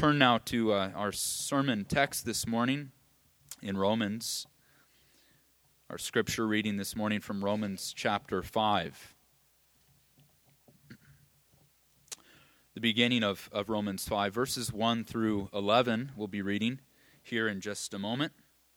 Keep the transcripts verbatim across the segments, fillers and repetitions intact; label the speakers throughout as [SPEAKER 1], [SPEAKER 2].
[SPEAKER 1] turn now to uh, our sermon text this morning in Romans. Our scripture reading this morning from Romans chapter five. The beginning of, of Romans five, verses one through eleven, we'll be reading here in just a moment.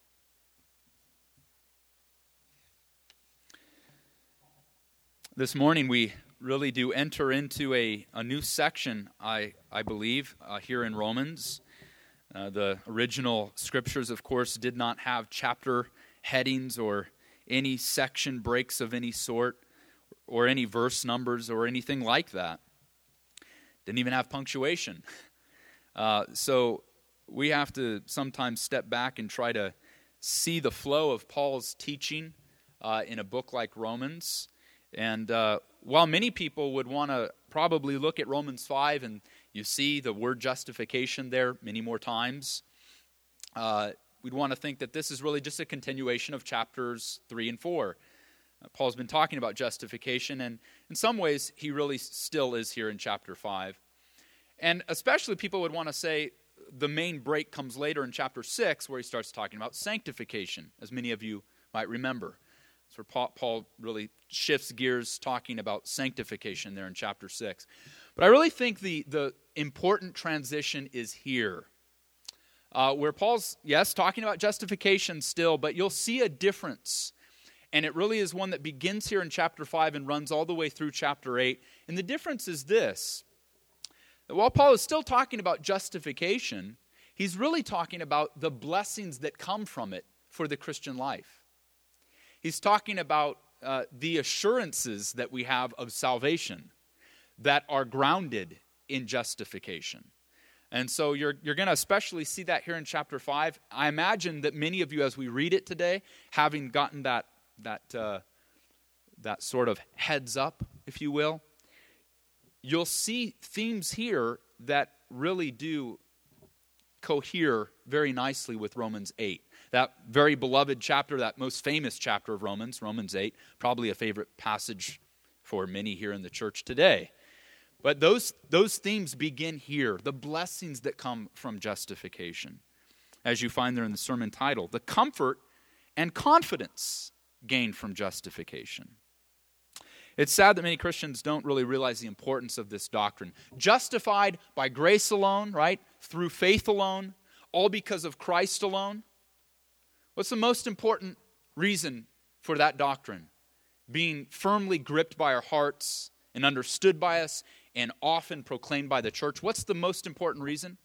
[SPEAKER 1] This morning we really do enter into a, a new section, I, I believe, uh, here in Romans. Uh, the original scriptures, of course, did not have chapter headings or any section breaks of any sort, or any verse numbers or anything like that. Didn't even have punctuation. Uh, so we have to sometimes step back and try to see the flow of Paul's teaching uh, in a book like Romans. And uh, while many people would want to probably look at Romans five and you see the word justification there many more times, uh, we'd want to think that this is really just a continuation of chapters three and four. Uh, Paul's been talking about justification, and in some ways he really still is here in chapter five. And especially people would want to say the main break comes later in chapter six, where he starts talking about sanctification, as many of you might remember. So Paul really shifts gears talking about sanctification there in chapter six. But I really think the, the important transition is here, uh, where Paul's, yes, talking about justification still, but you'll see a difference. And it really is one that begins here in chapter five and runs all the way through chapter eight. And the difference is this, that while Paul is still talking about justification, he's really talking about the blessings that come from it for the Christian life. He's talking about uh, the assurances that we have of salvation that are grounded in justification. And so you're, you're going to especially see that here in chapter five. I imagine that many of you, as we read it today, having gotten that, that, uh, that sort of heads up, if you will, you'll see themes here that really do cohere very nicely with Romans eight. That very beloved chapter, that most famous chapter of Romans, Romans eight, probably a favorite passage for many here in the church today. But those, those themes begin here, the blessings that come from justification, as you find there in the sermon title, the comfort and confidence gained from justification. It's sad that many Christians don't really realize the importance of this doctrine. Justified by grace alone, right? Through faith alone, all because of Christ alone. What's the most important reason for that doctrine? Being firmly gripped by our hearts and understood by us and often proclaimed by the church. What's the most important reason?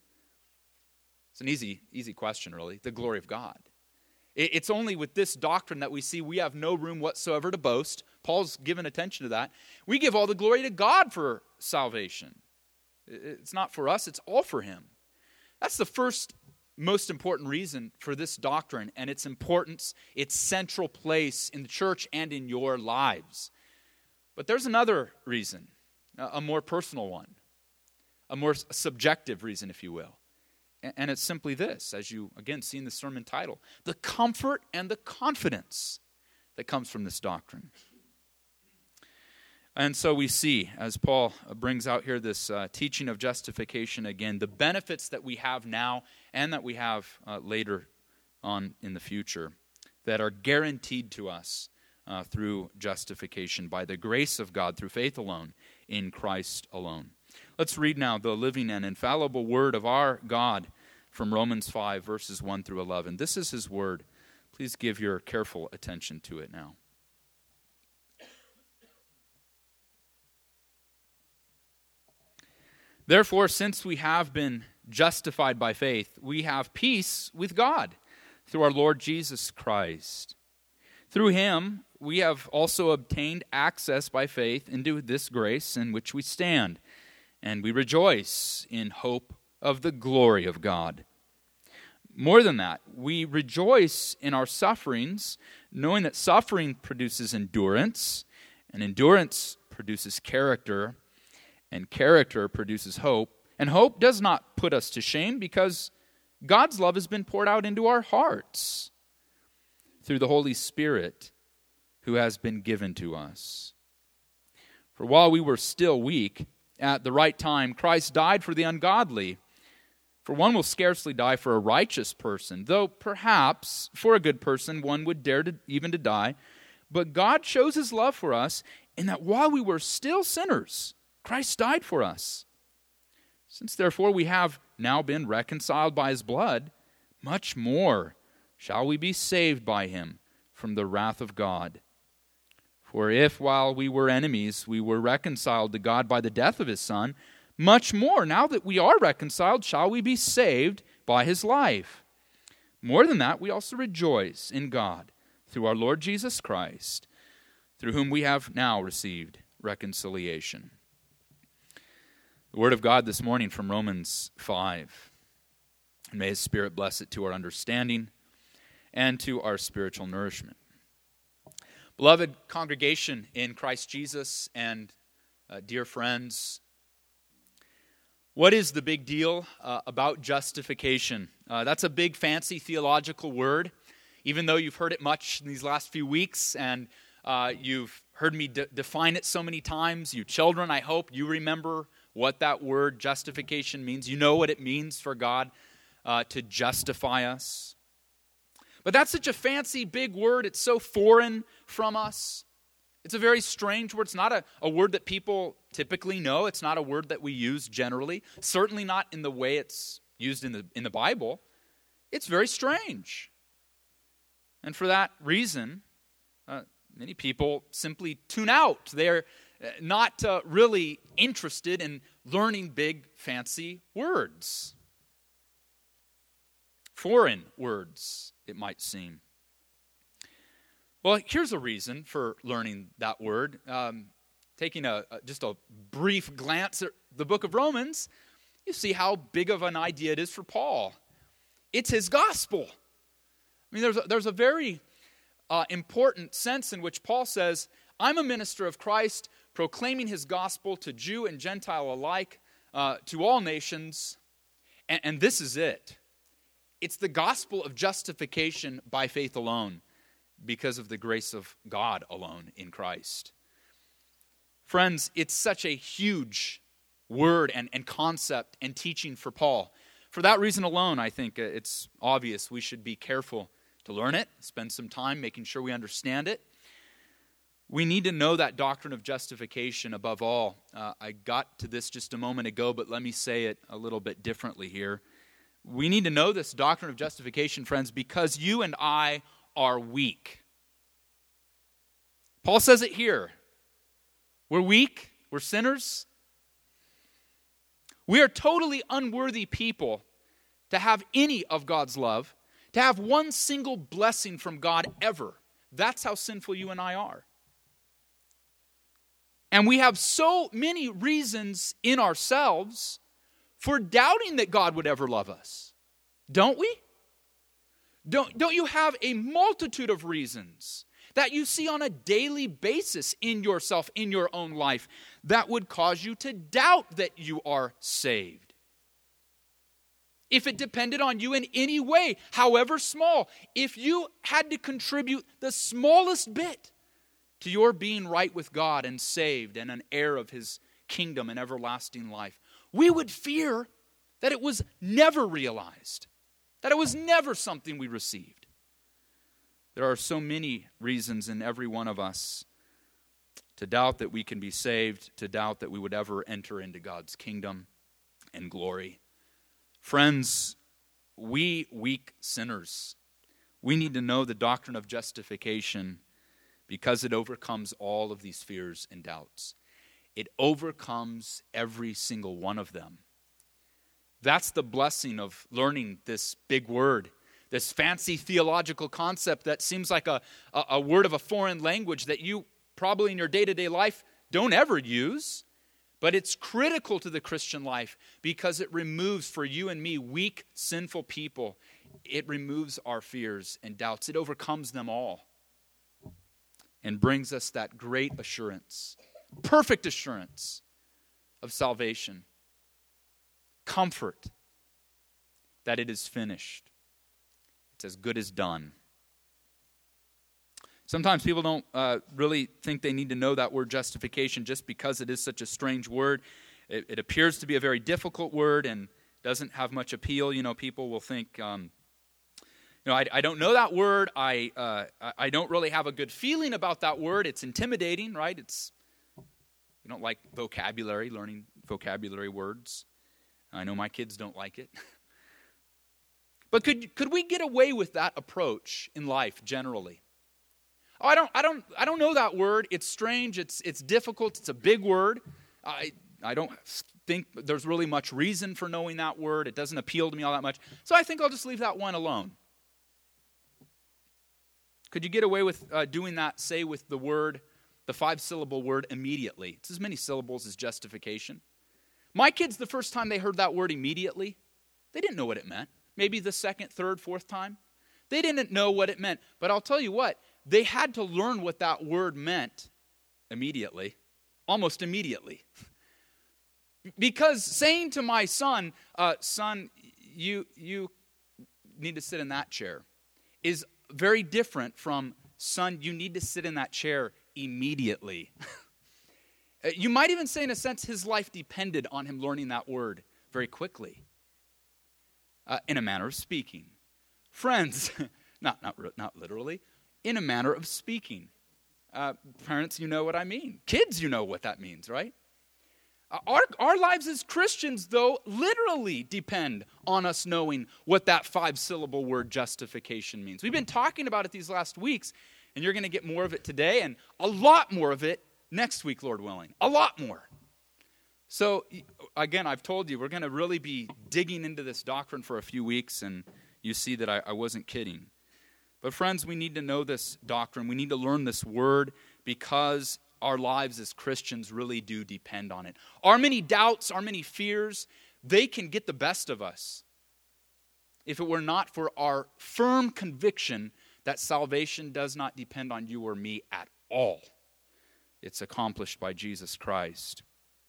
[SPEAKER 1] It's an easy, easy question, really. The glory of God. It's only with this doctrine that we see we have no room whatsoever to boast. Paul's given attention to that. We give all the glory to God for salvation. It's not for us, it's all for Him. That's the first most important reason for this doctrine and its importance, its central place in the church and in your lives. But there's another reason, a more personal one, a more subjective reason, if you will. And it's simply this, as you, again, see in the sermon title, the comfort and the confidence that comes from this doctrine. And so we see, as Paul brings out here this uh, teaching of justification again, the benefits that we have now and that we have uh, later on in the future that are guaranteed to us uh, through justification by the grace of God through faith alone in Christ alone. Let's read now the living and infallible word of our God from Romans five, verses one through eleven. This is His word. Please give your careful attention to it now. Therefore, since we have been justified by faith, we have peace with God through our Lord Jesus Christ. Through Him, we have also obtained access by faith into this grace in which we stand, and we rejoice in hope of the glory of God. More than that, we rejoice in our sufferings, knowing that suffering produces endurance, and endurance produces character, and character produces hope. And hope does not put us to shame because God's love has been poured out into our hearts through the Holy Spirit who has been given to us. For while we were still weak, at the right time, Christ died for the ungodly. For one will scarcely die for a righteous person, though perhaps for a good person one would dare to, even to die. But God shows his love for us in that while we were still sinners, Christ died for us. Since therefore we have now been reconciled by his blood, much more shall we be saved by him from the wrath of God. For if while we were enemies we were reconciled to God by the death of his Son, much more, now that we are reconciled, shall we be saved by his life. More than that, we also rejoice in God through our Lord Jesus Christ, through whom we have now received reconciliation. The word of God this morning from Romans five. And may his Spirit bless it to our understanding and to our spiritual nourishment. Beloved congregation in Christ Jesus and uh, dear friends, what is the big deal uh, about justification? Uh, that's a big, fancy theological word. Even though you've heard it much in these last few weeks, and uh, you've heard me de- define it so many times, you children, I hope you remember what that word justification means. You know what it means for God uh, to justify us. But that's such a fancy, big word. It's so foreign from us. It's a very strange word. It's not a, a word that people typically know. It's not a word that we use generally. Certainly not in the way it's used in the, in the Bible. It's very strange. And for that reason, uh, many people simply tune out. They're not uh, really interested in learning big, fancy words. Foreign words, it might seem. Well, here's a reason for learning that word. Um, taking a, a just a brief glance at the book of Romans, you see how big of an idea it is for Paul. It's his gospel. I mean, there's a, there's a very uh, important sense in which Paul says, I'm a minister of Christ, proclaiming his gospel to Jew and Gentile alike, uh, to all nations, and, and this is it. It's the gospel of justification by faith alone, because of the grace of God alone in Christ. Friends, it's such a huge word and, and concept and teaching for Paul. For that reason alone, I think it's obvious we should be careful to learn it, spend some time making sure we understand it. We need to know that doctrine of justification above all. Uh, I got to this just a moment ago, but let me say it a little bit differently here. We need to know this doctrine of justification, friends, because you and I are weak. Paul says it here. We're weak. We're sinners. We are totally unworthy people to have any of God's love, to have one single blessing from God ever. That's how sinful you and I are. And we have so many reasons in ourselves for doubting that God would ever love us. Don't we? Don't, don't you have a multitude of reasons that you see on a daily basis in yourself, in your own life, that would cause you to doubt that you are saved? If it depended on you in any way, however small, if you had to contribute the smallest bit to your being right with God and saved and an heir of his kingdom and everlasting life, we would fear that it was never realized, that it was never something we received. There are so many reasons in every one of us to doubt that we can be saved, to doubt that we would ever enter into God's kingdom and glory. Friends, we weak sinners, we need to know the doctrine of justification because it overcomes all of these fears and doubts. It overcomes every single one of them. That's the blessing of learning this big word, this fancy theological concept that seems like a, a, a word of a foreign language that you probably in your day-to-day life don't ever use, but it's critical to the Christian life because it removes for you and me, weak, sinful people, it removes our fears and doubts. It overcomes them all and brings us that great assurance, perfect assurance of salvation, comfort that it is finished. It's as good as done. Sometimes people don't uh, really think they need to know that word justification just because it is such a strange word. It, it appears to be a very difficult word, and doesn't have much appeal. You know, people will think, um, you know, I, I don't know that word. I uh, I don't really have a good feeling about that word. It's intimidating, right? It's you don't like vocabulary, learning vocabulary words. I know my kids don't like it. But could could we get away with that approach in life generally? Oh, I don't I don't I don't know that word. It's strange. It's it's difficult. It's a big word. I I don't think there's really much reason for knowing that word. It doesn't appeal to me all that much. So I think I'll just leave that one alone. Could you get away with uh, doing that, say, with the word, the five-syllable word immediately? It's as many syllables as justification. My kids, the first time they heard that word immediately, they didn't know what it meant. Maybe the second, third, fourth time. They didn't know what it meant. But I'll tell you what, they had to learn what that word meant immediately, almost immediately. Because saying to my son, uh, son, you, you need to sit in that chair, is very different from, son, you need to sit in that chair immediately. You might even say, in a sense, his life depended on him learning that word very quickly, uh, in a manner of speaking. Friends, not, not, not literally, in a manner of speaking. Uh, parents, you know what I mean. Kids, you know what that means, right? Our, our lives as Christians, though, literally depend on us knowing what that five-syllable word justification means. We've been talking about it these last weeks, and you're going to get more of it today, and a lot more of it next week, Lord willing. A lot more. So, again, I've told you, we're going to really be digging into this doctrine for a few weeks, and you see that I, I wasn't kidding. But friends, we need to know this doctrine. We need to learn this word because our lives as Christians really do depend on it. Our many doubts, our many fears, they can get the best of us if it were not for our firm conviction that salvation does not depend on you or me at all. It's accomplished by Jesus Christ.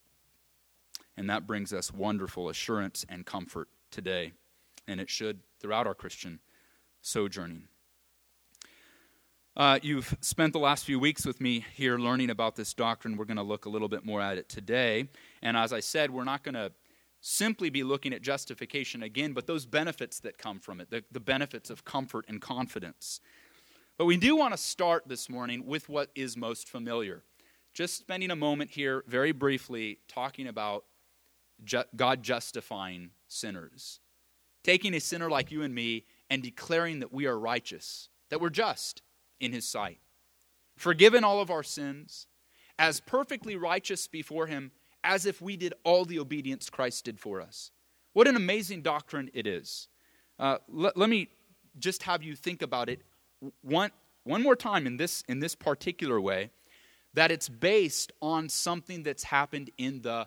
[SPEAKER 1] And that brings us wonderful assurance and comfort today. And it should throughout our Christian sojourning. Uh, you've spent the last few weeks with me here learning about this doctrine. We're going to look a little bit more at it today. And as I said, we're not going to simply be looking at justification again, but those benefits that come from it, the, the benefits of comfort and confidence. But we do want to start this morning with what is most familiar. Just spending a moment here very briefly talking about ju- God justifying sinners. Taking a sinner like you and me and declaring that we are righteous, that we're just in his sight, forgiven all of our sins, as perfectly righteous before him as if we did all the obedience Christ did for us. What an amazing doctrine it is. Uh, let, let me just have you think about it one, one more time in this, in this particular way, that it's based on something that's happened in the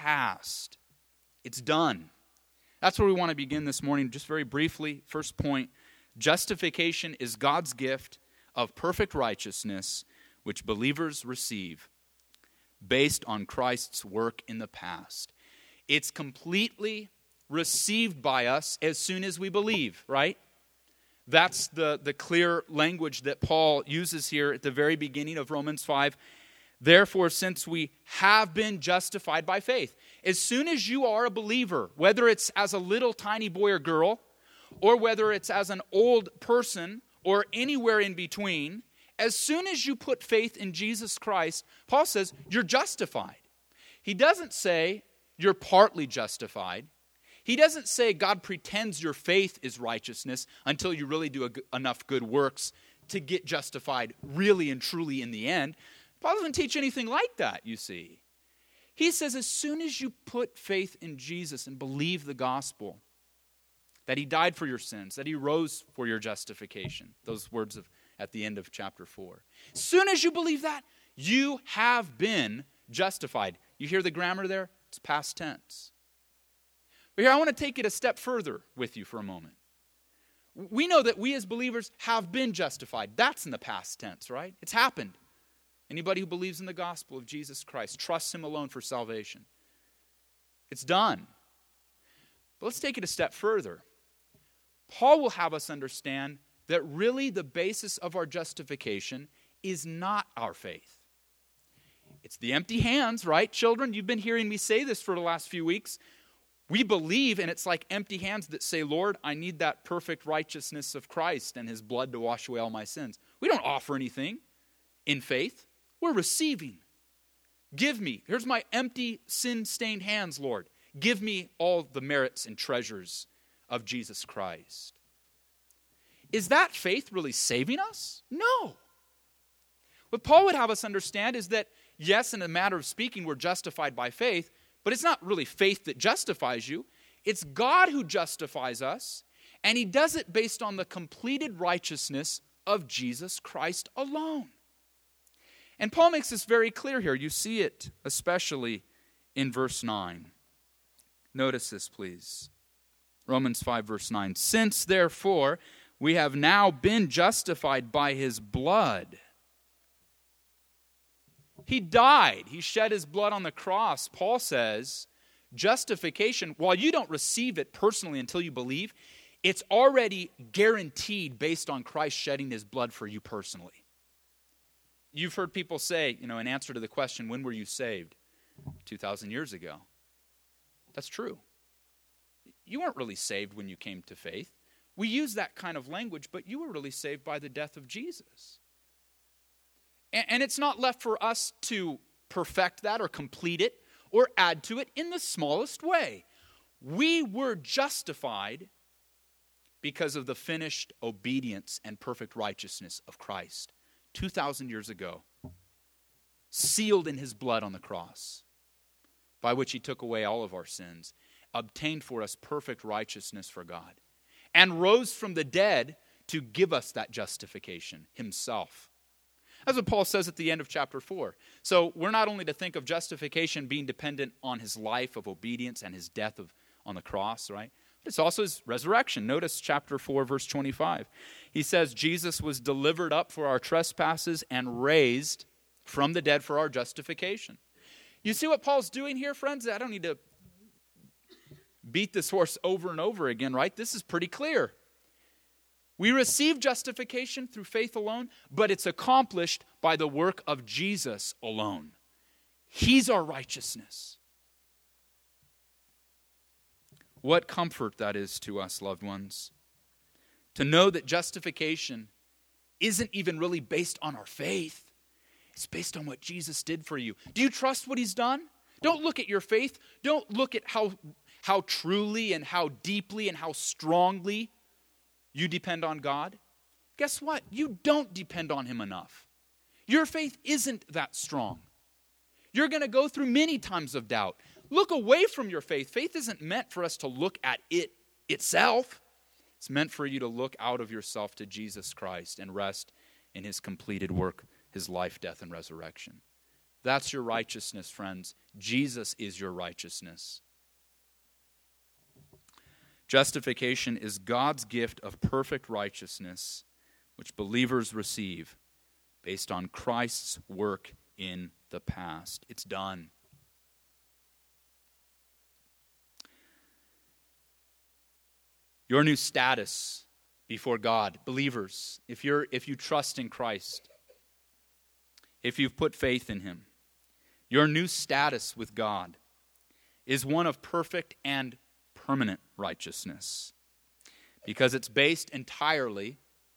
[SPEAKER 1] past. It's done. That's where we want to begin this morning, just very briefly. First point, justification is God's gift of perfect righteousness which believers receive based on Christ's work in the past. It's completely received by us as soon as we believe, right? That's the, the clear language that Paul uses here at the very beginning of Romans five. Therefore, since we have been justified by faith, as soon as you are a believer, whether it's as a little tiny boy or girl, or whether it's as an old person, or anywhere in between, as soon as you put faith in Jesus Christ, Paul says you're justified. He doesn't say you're partly justified. He doesn't say God pretends your faith is righteousness until you really do a, enough good works to get justified really and truly in the end. Paul doesn't teach anything like that, you see. He says as soon as you put faith in Jesus and believe the gospel, that he died for your sins, that he rose for your justification. Those words of at the end of chapter four. As soon as you believe that, you have been justified. You hear the grammar there? It's past tense. But here I want to take it a step further with you for a moment. We know that we as believers have been justified. That's in the past tense, right? It's happened. Anybody who believes in the gospel of Jesus Christ, trusts him alone for salvation. It's done. But let's take it a step further. Paul will have us understand that really the basis of our justification is not our faith. It's the empty hands, right, children? You've been hearing me say this for the last few weeks. We believe, and it's like empty hands that say, Lord, I need that perfect righteousness of Christ and his blood to wash away all my sins. We don't offer anything in faith. We're receiving. Give me. Here's my empty, sin-stained hands, Lord. Give me all the merits and treasures of Jesus Christ. Is that faith really saving us? No. What Paul would have us understand is that, yes, in a matter of speaking, we're justified by faith, but it's not really faith that justifies you. It's God who justifies us, and he does it based on the completed righteousness of Jesus Christ alone. And Paul makes this very clear here. You see it especially in verse nine. Notice this, please. Romans five, verse nine. Since, therefore, we have now been justified by his blood. He died. He shed his blood on the cross. Paul says, justification, while you don't receive it personally until you believe, it's already guaranteed based on Christ shedding his blood for you personally. You've heard people say, you know, in answer to the question, when were you saved? two thousand years ago. That's true. You weren't really saved when you came to faith. We use that kind of language, but you were really saved by the death of Jesus. And it's not left for us to perfect that or complete it or add to it in the smallest way. We were justified because of the finished obedience and perfect righteousness of Christ two thousand years ago, sealed in his blood on the cross, by which he took away all of our sins, obtained for us perfect righteousness for God, and rose from the dead to give us that justification himself. That's what Paul says at the end of chapter four. So we're not only to think of justification being dependent on his life of obedience and his death of, on the cross, right? But it's also his resurrection. Notice chapter four, verse twenty-five. He says, Jesus was delivered up for our trespasses and raised from the dead for our justification. You see what Paul's doing here, friends? I don't need to beat this horse over and over again, right? This is pretty clear. We receive justification through faith alone, but it's accomplished by the work of Jesus alone. He's our righteousness. What comfort that is to us, loved ones, to know that justification isn't even really based on our faith. It's based on what Jesus did for you. Do you trust what he's done? Don't look at your faith. Don't look at how, how truly and how deeply and how strongly you depend on God. Guess what? You don't depend on him enough. Your faith isn't that strong. You're going to go through many times of doubt. Look away from your faith. Faith isn't meant for us to look at it itself. It's meant for you to look out of yourself to Jesus Christ and rest in his completed work, his life, death, and resurrection. That's your righteousness, friends. Jesus is your righteousness. Justification is God's gift of perfect righteousness, which believers receive based on Christ's work in the past. It's done. Your new status before God, believers, if you're if you trust in Christ, if you've put faith in him, your new status with God is one of perfect and permanent righteousness, because it's based entirely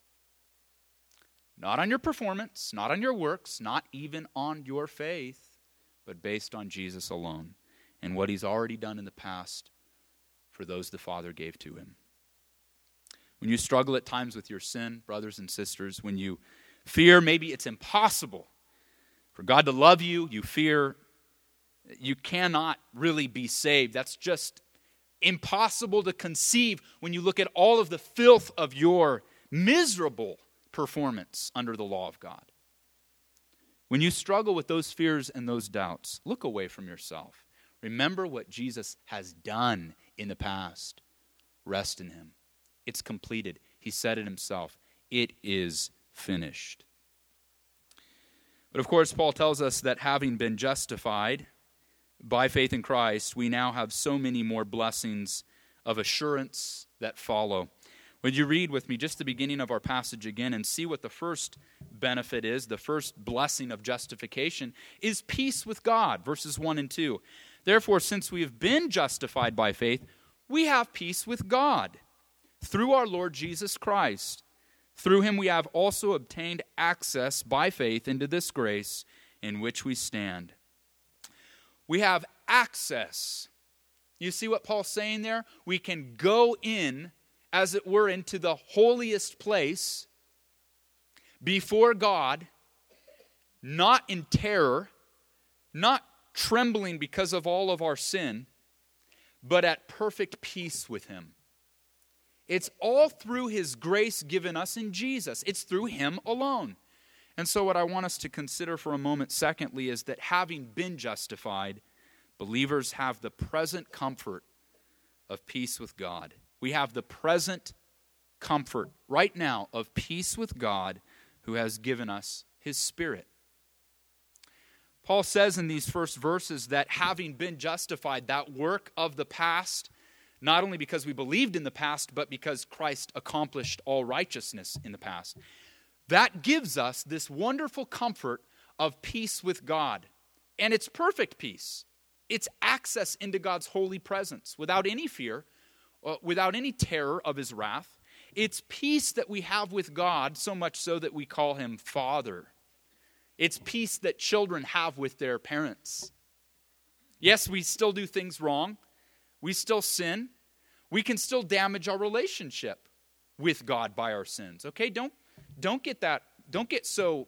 [SPEAKER 1] not on your performance, not on your works, not even on your faith, but based on Jesus alone and what he's already done in the past for those the Father gave to him. When you struggle at times with your sin, brothers and sisters, when you fear maybe it's impossible for God to love you, you fear you cannot really be saved. That's just impossible to conceive when you look at all of the filth of your miserable performance under the law of God. When you struggle with those fears and those doubts, look away from yourself. Remember what Jesus has done in the past. Rest in him. It's completed. He said it himself. It is finished. But of course, Paul tells us that having been justified by faith in Christ, we now have so many more blessings of assurance that follow. Would you read with me just the beginning of our passage again and see what the first benefit is? The first blessing of justification is peace with God, verses one and two. Therefore, since we have been justified by faith, we have peace with God through our Lord Jesus Christ. Through him we have also obtained access by faith into this grace in which we stand. We have access. You see what Paul's saying there? We can go in, as it were, into the holiest place before God, not in terror, not trembling because of all of our sin, but at perfect peace with him. It's all through his grace given us in Jesus. It's through him alone. And so what I want us to consider for a moment, secondly, is that having been justified, believers have the present comfort of peace with God. We have the present comfort right now of peace with God who has given us his Spirit. Paul says in these first verses that having been justified, that work of the past, not only because we believed in the past, but because Christ accomplished all righteousness in the past, that gives us this wonderful comfort of peace with God. And it's perfect peace. It's access into God's holy presence without any fear, uh, without any terror of his wrath. It's peace that we have with God, so much so that we call him Father. It's peace that children have with their parents. Yes, we still do things wrong. We still sin. We can still damage our relationship with God by our sins. Okay, don't, don't get that, don't get so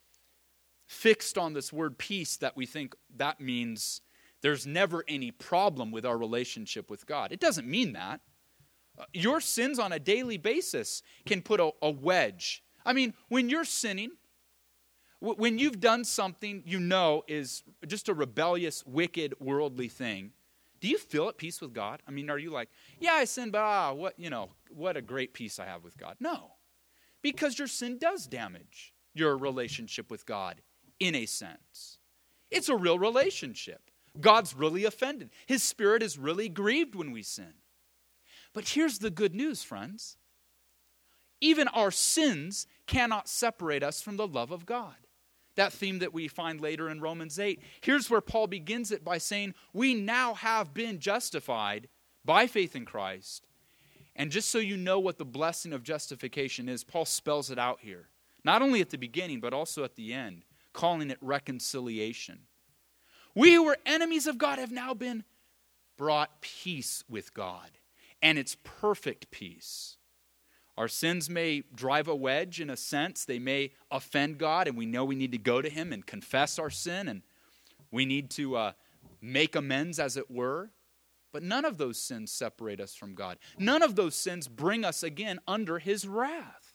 [SPEAKER 1] fixed on this word peace that we think that means there's never any problem with our relationship with God. It doesn't mean that. Your sins on a daily basis can put a, a wedge. I mean, when you're sinning, when you've done something you know is just a rebellious, wicked, worldly thing, do you feel at peace with God? I mean, are you like, yeah, I sinned, but ah, what, you know, what a great peace I have with God? No, because your sin does damage your relationship with God in a sense. It's a real relationship. God's really offended. His Spirit is really grieved when we sin. But here's the good news, friends. Even our sins cannot separate us from the love of God. That theme that we find later in Romans eight. Here's where Paul begins it by saying, we now have been justified by faith in Christ. And just so you know what the blessing of justification is, Paul spells it out here. Not only at the beginning, but also at the end, calling it reconciliation. We who were enemies of God have now been brought peace with God. And it's perfect peace. Our sins may drive a wedge in a sense. They may offend God, and we know we need to go to him and confess our sin, and we need to uh, make amends, as it were. But none of those sins separate us from God. None of those sins bring us again under his wrath.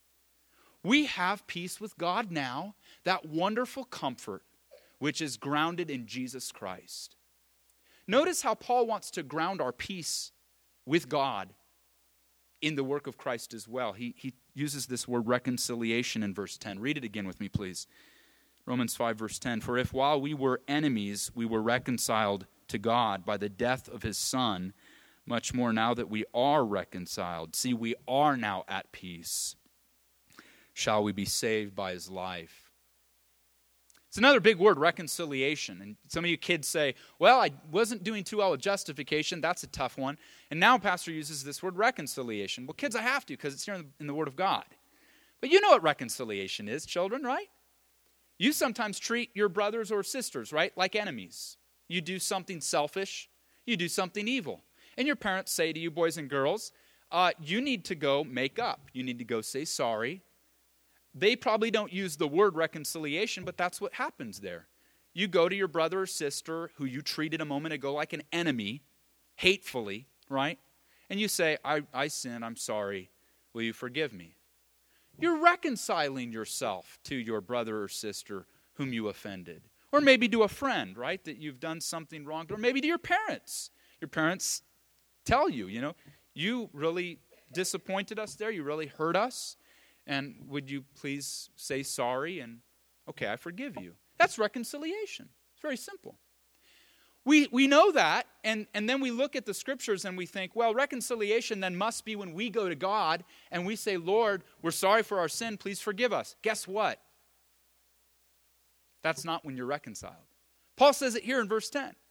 [SPEAKER 1] We have peace with God now, that wonderful comfort which is grounded in Jesus Christ. Notice how Paul wants to ground our peace with God in the work of Christ as well. He, he uses this word reconciliation in verse ten. Read it again with me, please. Romans five, verse ten. For if while we were enemies, we were reconciled to God by the death of his Son, much more now that we are reconciled. See, we are now at peace. Shall we be saved by his life? It's another big word, reconciliation. And some of you kids say, well, I wasn't doing too well with justification. That's a tough one. And now Pastor uses this word reconciliation. Well, kids, I have to because it's here in the, in the Word of God. But you know what reconciliation is, children, right? You sometimes treat your brothers or sisters, right, like enemies. You do something selfish. You do something evil. And your parents say to you, boys and girls, uh, you need to go make up. You need to go say sorry. They probably don't use the word reconciliation, but that's what happens there. You go to your brother or sister who you treated a moment ago like an enemy, hatefully, right? And you say, I, I sin, I'm sorry, will you forgive me? You're reconciling yourself to your brother or sister whom you offended. Or maybe to a friend, right, that you've done something wrong to. Or maybe to your parents. Your parents tell you, you know, you really disappointed us there, you really hurt us. And would you please say sorry and, okay, I forgive you. That's reconciliation. It's very simple. We we know that, and, and then we look at the scriptures and we think, well, reconciliation then must be when we go to God and we say, Lord, we're sorry for our sin, please forgive us. Guess what? That's not when you're reconciled. Paul says it here in verse ten.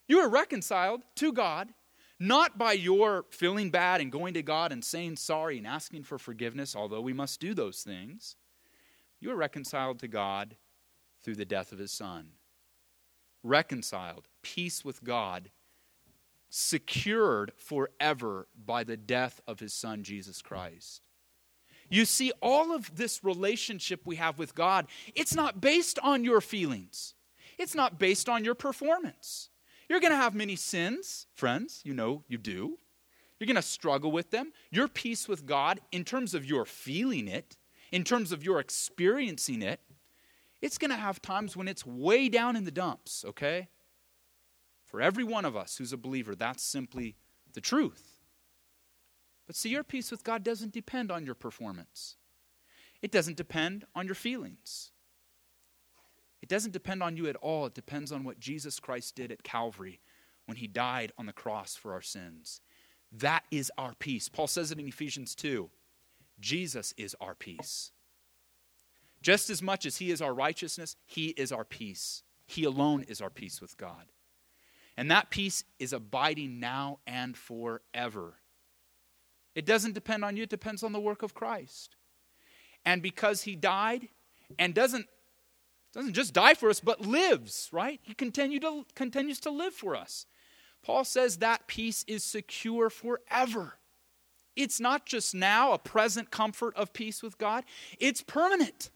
[SPEAKER 1] You are reconciled to God, not by your feeling bad and going to God and saying sorry and asking for forgiveness, although we must do those things. You are reconciled to God through the death of his Son. Reconciled, peace with God, secured forever by the death of his Son, Jesus Christ. You see, all of this relationship we have with God, it's not based on your feelings. It's not based on your performance. You're going to have many sins, friends. You know you do. You're going to struggle with them. Your peace with God, in terms of your feeling it, in terms of your experiencing it, it's going to have times when it's way down in the dumps, okay? For every one of us who's a believer, that's simply the truth. But see, your peace with God doesn't depend on your performance. It doesn't depend on your feelings. It doesn't depend on you at all. It depends on what Jesus Christ did at Calvary when he died on the cross for our sins. That is our peace. Paul says it in Ephesians two. Jesus is our peace. Just as much as he is our righteousness, he is our peace. He alone is our peace with God. And that peace is abiding now and forever. It doesn't depend on you, it depends on the work of Christ. And because he died and doesn't, doesn't just die for us, but lives, right? He continue to, continues to live for us. Paul says that peace is secure forever. It's not just now a present comfort of peace with God, it's permanent.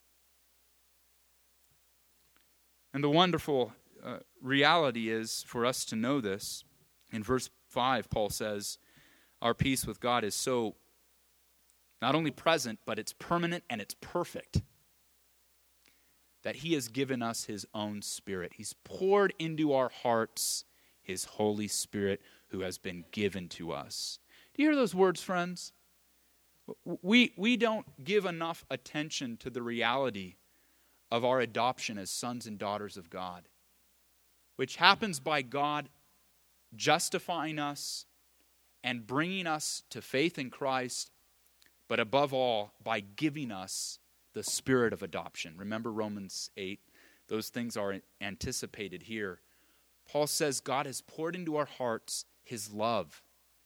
[SPEAKER 1] And the wonderful uh, reality is for us to know this. In verse five, Paul says, our peace with God is so not only present, but it's permanent and it's perfect. That he has given us his own Spirit. He's poured into our hearts his Holy Spirit who has been given to us. Do you hear those words, friends? We, we don't give enough attention to the reality of our adoption as sons and daughters of God, which happens by God justifying us and bringing us to faith in Christ, but above all, by giving us the spirit of adoption. Remember Romans eight? Those things are anticipated here. Paul says God has poured into our hearts his love.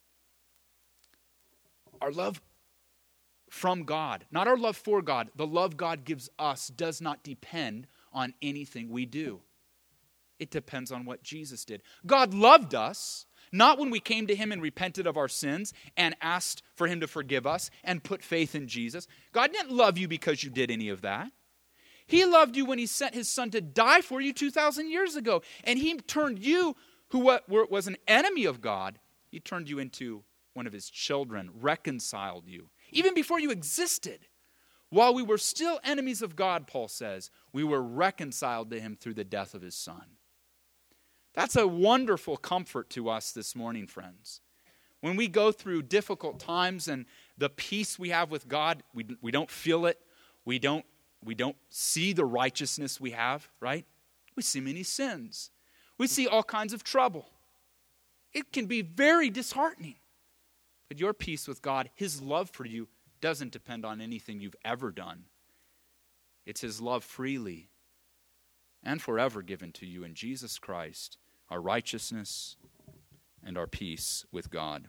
[SPEAKER 1] Our love from God, not our love for God. The love God gives us does not depend on anything we do. It depends on what Jesus did. God loved us, not when we came to him and repented of our sins and asked for him to forgive us and put faith in Jesus. God didn't love you because you did any of that. He loved you when he sent his Son to die for you two thousand years ago. And he turned you, who was an enemy of God, he turned you into one of his children, reconciled you. Even before you existed, while we were still enemies of God, Paul says, we were reconciled to him through the death of his Son. That's a wonderful comfort to us this morning, friends. When we go through difficult times and the peace we have with God, we, we don't feel it. We don't, we don't see the righteousness we have, right? We see many sins. We see all kinds of trouble. It can be very disheartening. But your peace with God, his love for you, doesn't depend on anything you've ever done. It's his love freely and forever given to you in Jesus Christ, our righteousness and our peace with God.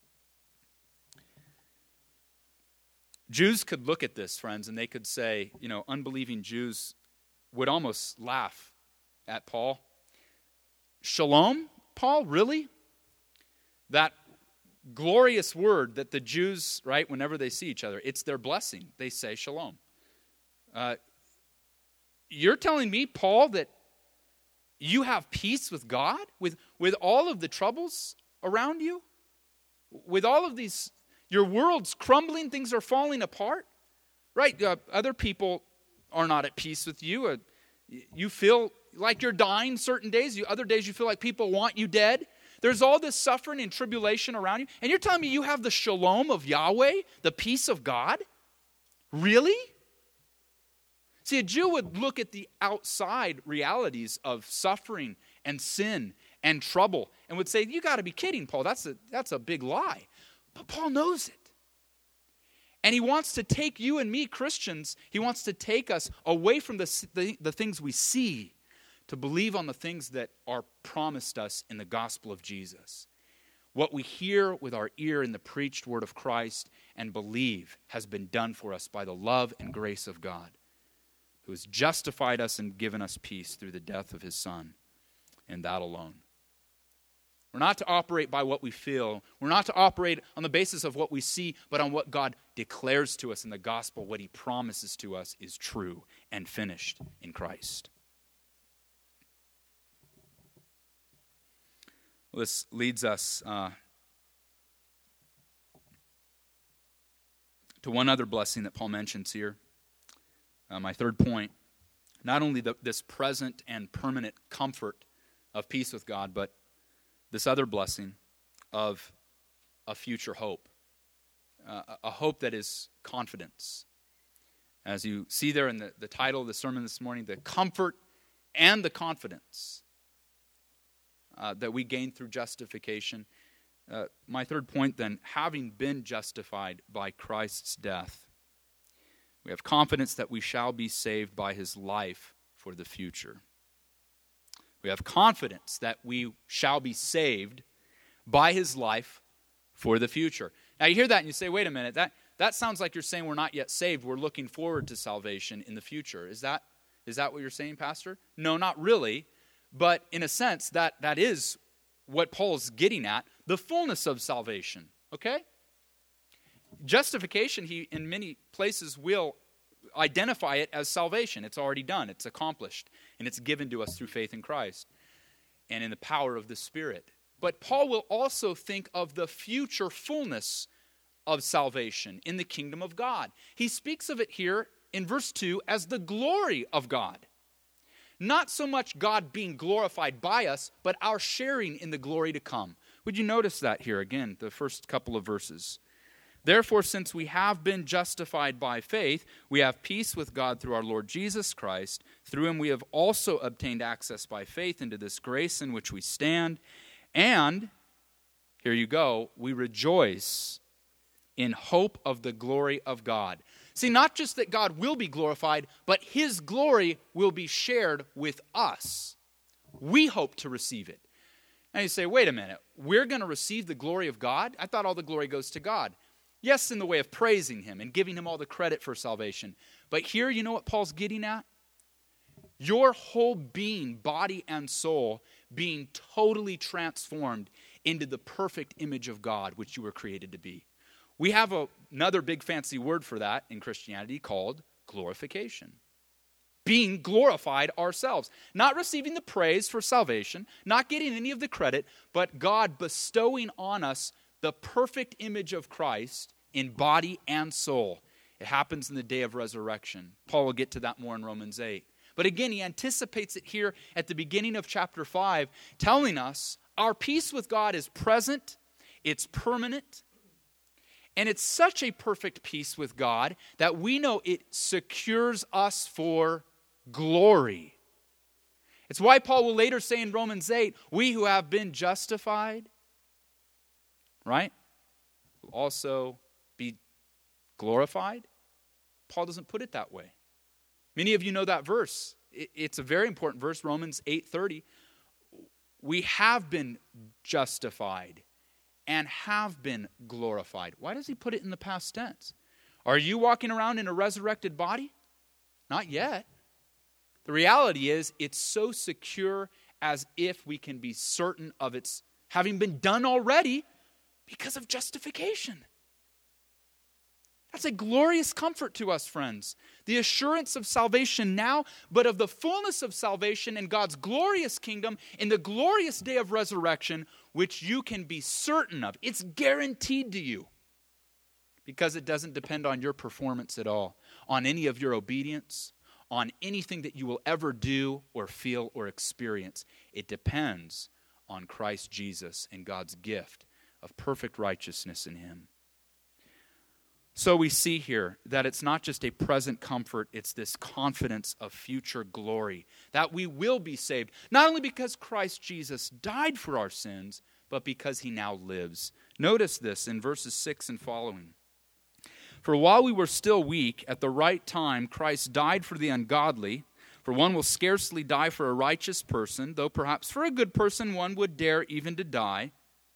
[SPEAKER 1] Jews could look at this, friends, and they could say, you know, unbelieving Jews would almost laugh at Paul. Shalom, Paul, really? That glorious word that the Jews, right, whenever they see each other, it's their blessing. They say shalom. Uh, You're telling me, Paul, that you have peace with God? With, with all of the troubles around you? With all of these, your world's crumbling, things are falling apart? Right, uh, other people are not at peace with you. Uh, you feel like you're dying certain days. You, other days you feel like people want you dead. There's all this suffering and tribulation around you. And you're telling me you have the shalom of Yahweh, the peace of God? Really? See, a Jew would look at the outside realities of suffering and sin and trouble and would say, you got to be kidding, Paul. That's a, that's a big lie. But Paul knows it. And he wants to take you and me, Christians, he wants to take us away from the, the, the things we see to believe on the things that are promised us in the gospel of Jesus. What we hear with our ear in the preached word of Christ and believe has been done for us by the love and grace of God, who has justified us and given us peace through the death of his Son, and that alone. We're not to operate by what we feel. We're not to operate on the basis of what we see, but on what God declares to us in the gospel. What he promises to us is true and finished in Christ. This leads us uh, to one other blessing that Paul mentions here. Uh, my third point, not only the, this present and permanent comfort of peace with God, but this other blessing of a future hope, uh, a hope that is confidence. As you see there in the, the title of the sermon this morning, the comfort and the confidence uh, that we gain through justification. Uh, my third point then, having been justified by Christ's death, we have confidence that we shall be saved by his life for the future. We have confidence that we shall be saved by his life for the future. Now you hear that and you say, wait a minute, that, that sounds like you're saying we're not yet saved. We're looking forward to salvation in the future. Is that, is that what you're saying, Pastor? No, not really. But in a sense, that, that is what Paul's getting at, the fullness of salvation. Okay? Justification, he in many places will identify it as salvation. It's already done. It's accomplished. And it's given to us through faith in Christ and in the power of the Spirit. But Paul will also think of the future fullness of salvation in the kingdom of God. He speaks of it here in verse two as the glory of God. Not so much God being glorified by us, but our sharing in the glory to come. Would you notice that here again, the first couple of verses? Therefore, since we have been justified by faith, we have peace with God through our Lord Jesus Christ. Through him we have also obtained access by faith into this grace in which we stand. And, here you go, we rejoice in hope of the glory of God. See, not just that God will be glorified, but his glory will be shared with us. We hope to receive it. Now you say, wait a minute, we're going to receive the glory of God? I thought all the glory goes to God. Yes, in the way of praising him and giving him all the credit for salvation. But here, you know what Paul's getting at? Your whole being, body and soul, being totally transformed into the perfect image of God, which you were created to be. We have a, another big fancy word for that in Christianity called glorification. Being glorified ourselves. Not receiving the praise for salvation, not getting any of the credit, but God bestowing on us the perfect image of Christ in body and soul. It happens in the day of resurrection. Paul will get to that more in Romans eight. But again, he anticipates it here at the beginning of chapter five, telling us our peace with God is present, it's permanent, and it's such a perfect peace with God that we know it secures us for glory. It's why Paul will later say in Romans eight, we who have been justified, right, will also be glorified. Paul doesn't put it that way. Many of you know that verse. It's a very important verse, Romans eight thirty. We have been justified and have been glorified. Why does he put it in the past tense? Are you walking around in a resurrected body? Not yet. The reality is it's so secure as if we can be certain of its having been done already because of justification. That's a glorious comfort to us, friends. The assurance of salvation now, but of the fullness of salvation in God's glorious kingdom in the glorious day of resurrection, which you can be certain of. It's guaranteed to you because it doesn't depend on your performance at all, on any of your obedience, on anything that you will ever do or feel or experience. It depends on Christ Jesus and God's gift of perfect righteousness in him. So we see here that it's not just a present comfort, it's this confidence of future glory, that we will be saved, not only because Christ Jesus died for our sins, but because he now lives. Notice this in verses six and following. For while we were still weak, at the right time Christ died for the ungodly. For one will scarcely die for a righteous person, though perhaps for a good person one would dare even to die.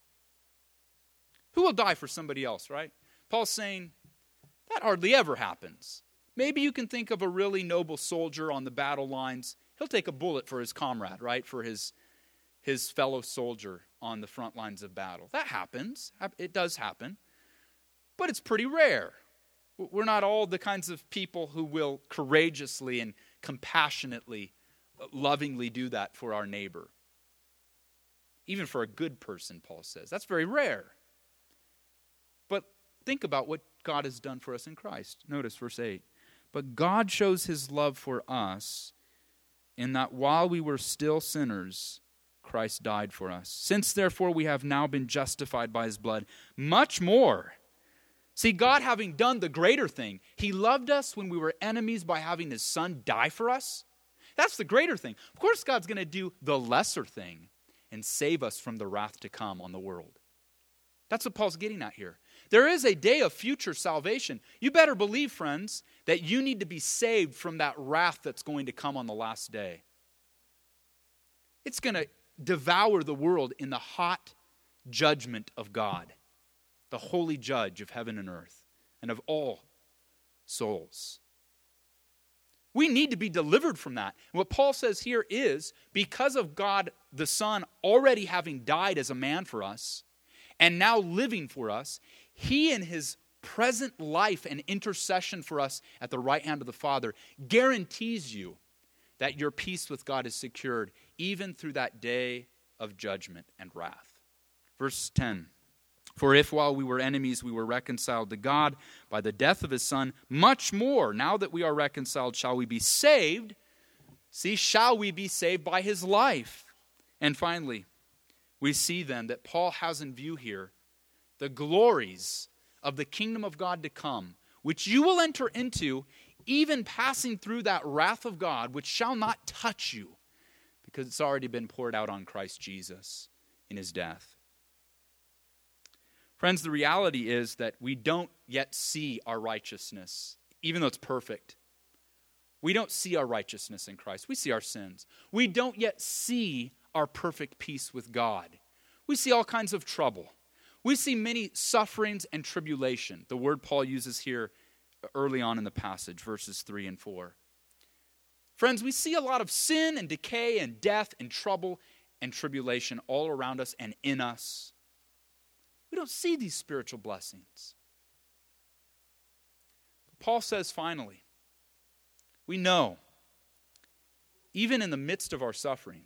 [SPEAKER 1] Who will die for somebody else, right? Paul's saying that hardly ever happens. Maybe you can think of a really noble soldier on the battle lines. He'll take a bullet for his comrade, right? For his, his fellow soldier on the front lines of battle. That happens. It does happen. But it's pretty rare. We're not all the kinds of people who will courageously and compassionately, lovingly do that for our neighbor. Even for a good person, Paul says. That's very rare. But think about what God has done for us in Christ. Notice verse eight. But God shows his love for us in that while we were still sinners, Christ died for us. Since therefore we have now been justified by his blood, much more. See, God having done the greater thing, he loved us when we were enemies by having his son die for us. That's the greater thing. Of course, God's going to do the lesser thing and save us from the wrath to come on the world. That's what Paul's getting at here. There is a day of future salvation. You better believe, friends, that you need to be saved from that wrath that's going to come on the last day. It's going to devour the world in the hot judgment of God, the holy judge of heaven and earth and of all souls. We need to be delivered from that. And what Paul says here is, because of God the Son already having died as a man for us and now living for us, he in his present life and intercession for us at the right hand of the Father guarantees you that your peace with God is secured even through that day of judgment and wrath. Verse ten. For if while we were enemies we were reconciled to God by the death of his Son, much more, now that we are reconciled, shall we be saved. See, shall we be saved by his life. And finally, we see then that Paul has in view here the glories of the kingdom of God to come, which you will enter into, even passing through that wrath of God, which shall not touch you, because it's already been poured out on Christ Jesus in his death. Friends, the reality is that we don't yet see our righteousness, even though it's perfect. We don't see our righteousness in Christ. We see our sins. We don't yet see our perfect peace with God. We see all kinds of trouble. We see many sufferings and tribulation, the word Paul uses here early on in the passage, verses three and four. Friends, we see a lot of sin and decay and death and trouble and tribulation all around us and in us. We don't see these spiritual blessings. Paul says finally, we know, even in the midst of our suffering,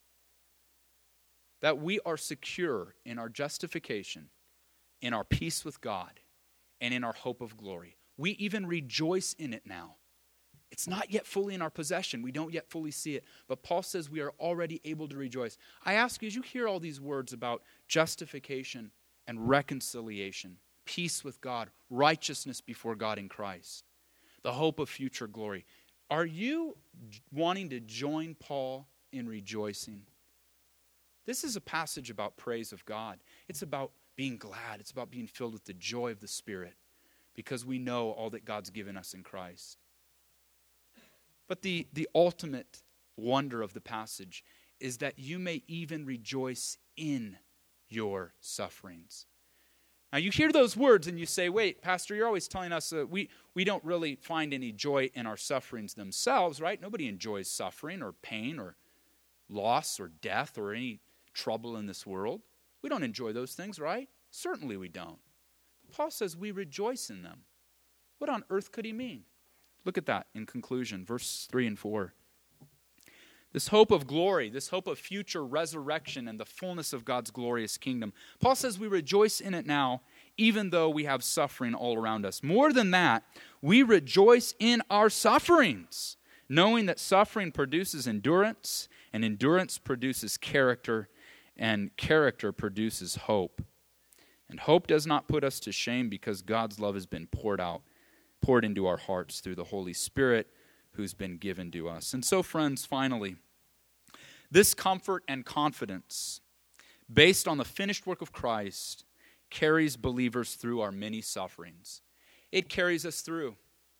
[SPEAKER 1] that we are secure in our justification, in our peace with God, and in our hope of glory. We even rejoice in it now. It's not yet fully in our possession. We don't yet fully see it. But Paul says we are already able to rejoice. I ask you, as you hear all these words about justification and reconciliation, peace with God, righteousness before God in Christ, the hope of future glory, are you wanting to join Paul in rejoicing? This is a passage about praise of God. It's about being glad. It's about being filled with the joy of the Spirit because we know all that God's given us in Christ. But the, the ultimate wonder of the passage is that you may even rejoice in your sufferings. Now you hear those words and you say, wait, Pastor, you're always telling us uh, we, we don't really find any joy in our sufferings themselves, right? Nobody enjoys suffering or pain or loss or death or any trouble in this world. We don't enjoy those things, right? Certainly we don't. Paul says we rejoice in them. What on earth could he mean? Look at that in conclusion, verse three and four. This hope of glory, this hope of future resurrection and the fullness of God's glorious kingdom. Paul says we rejoice in it now, even though we have suffering all around us. More than that, we rejoice in our sufferings, knowing that suffering produces endurance, and endurance produces character, and character produces hope. And hope does not put us to shame because God's love has been poured out, poured into our hearts through the Holy Spirit who's been given to us. And so, friends, finally, this comfort and confidence, based on the finished work of Christ, carries believers through our many sufferings. It carries us through.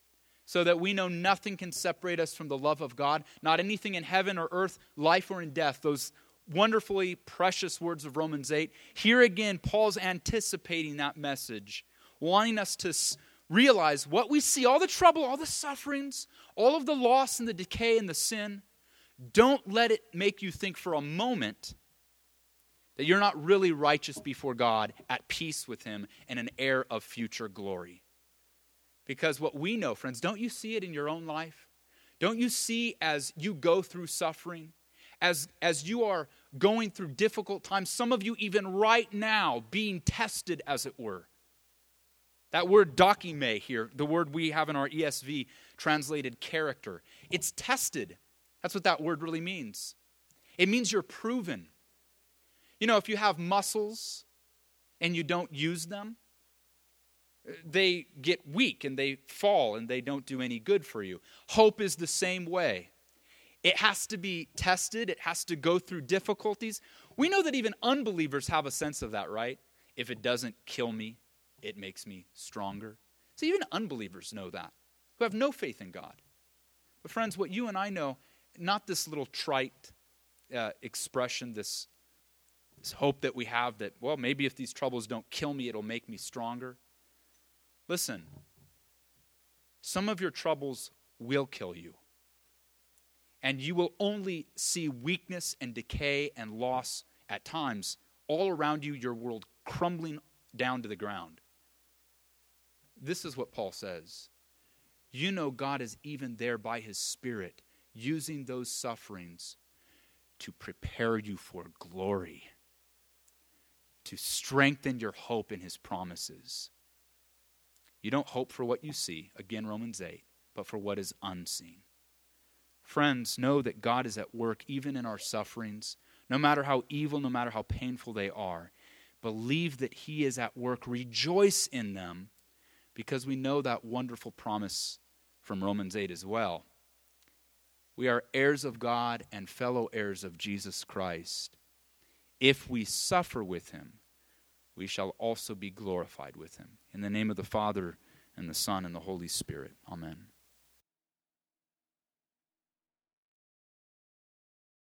[SPEAKER 1] so that we know nothing can separate us from the love of God, not anything in heaven or earth, life or in death. Those wonderfully precious words of Romans eight. Here again, Paul's anticipating that message, wanting us to realize what we see, all the trouble, all the sufferings, all of the loss and the decay and the sin. Don't let it make you think for a moment that you're not really righteous before God, at peace with Him, and an heir of future glory. Because what we know, friends, don't you see it in your own life? Don't you see as you go through suffering, as, as you are going through difficult times, some of you even right now being tested, as it were. That word dokime here, the word we have in our E S V translated character, it's tested. That's what that word really means. It means you're proven. You know, if you have muscles and you don't use them, they get weak and they fall and they don't do any good for you. Hope is the same way. It has to be tested. It has to go through difficulties. We know that even unbelievers have a sense of that, right? If it doesn't kill me, it makes me stronger. So even unbelievers know that, who have no faith in God. But friends, what you and I know, not this little trite uh, expression, this, this hope that we have that, well, maybe if these troubles don't kill me, it'll make me stronger. Listen, some of your troubles will kill you. And you will only see weakness and decay and loss at times all around you, your world crumbling down to the ground. This is what Paul says. You know God is even there by His Spirit, using those sufferings to prepare you for glory, to strengthen your hope in His promises. You don't hope for what you see, again Romans eight, but for what is unseen. Friends, know that God is at work even in our sufferings, no matter how evil, no matter how painful they are. Believe that He is at work. Rejoice in them, because we know that wonderful promise from Romans eight as well. We are heirs of God and fellow heirs of Jesus Christ. If we suffer with Him, we shall also be glorified with Him. In the name of the Father, and the Son, and the Holy Spirit. Amen.